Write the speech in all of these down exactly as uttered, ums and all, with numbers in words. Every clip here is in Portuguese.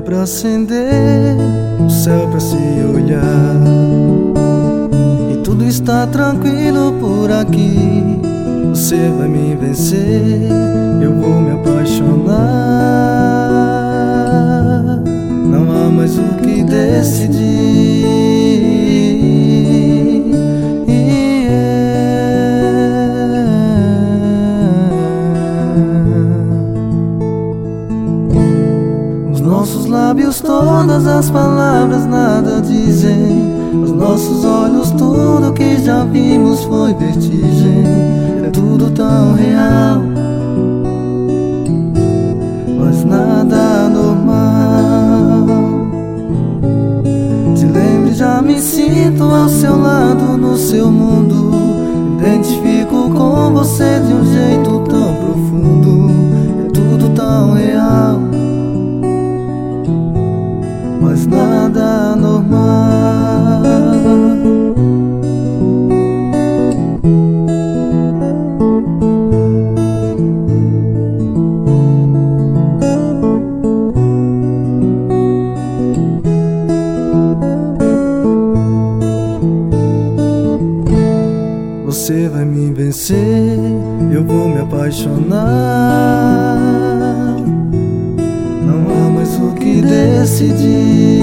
pra acender, o céu pra se olhar. E tudo está tranquilo por aqui. Você vai me vencer, eu vou me apaixonar. Não há mais o que decidir. Nossos lábios, todas as palavras nada dizem. Os nossos olhos, tudo que já vimos foi vertigem. É tudo tão real, mas nada normal. Te lembre, já me sinto ao seu lado, no seu mundo. Identifico com você de um jeito tão profundo. É tudo tão real, mas nada normal. Você vai me vencer, eu vou me apaixonar. Não há mais o que decidir.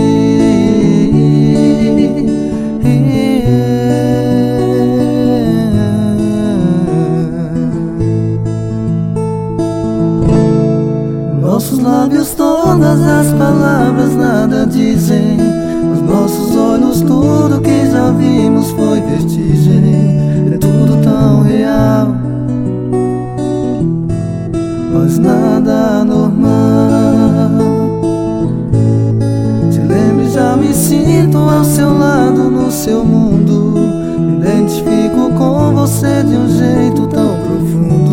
Nossos lábios, todas as palavras nada dizem. Os nossos olhos, tudo que já vimos foi vertigem. É tudo tão real, mas nada normal. Te lembre, já me sinto ao seu lado, no seu mundo. Me identifico com você de um jeito tão profundo.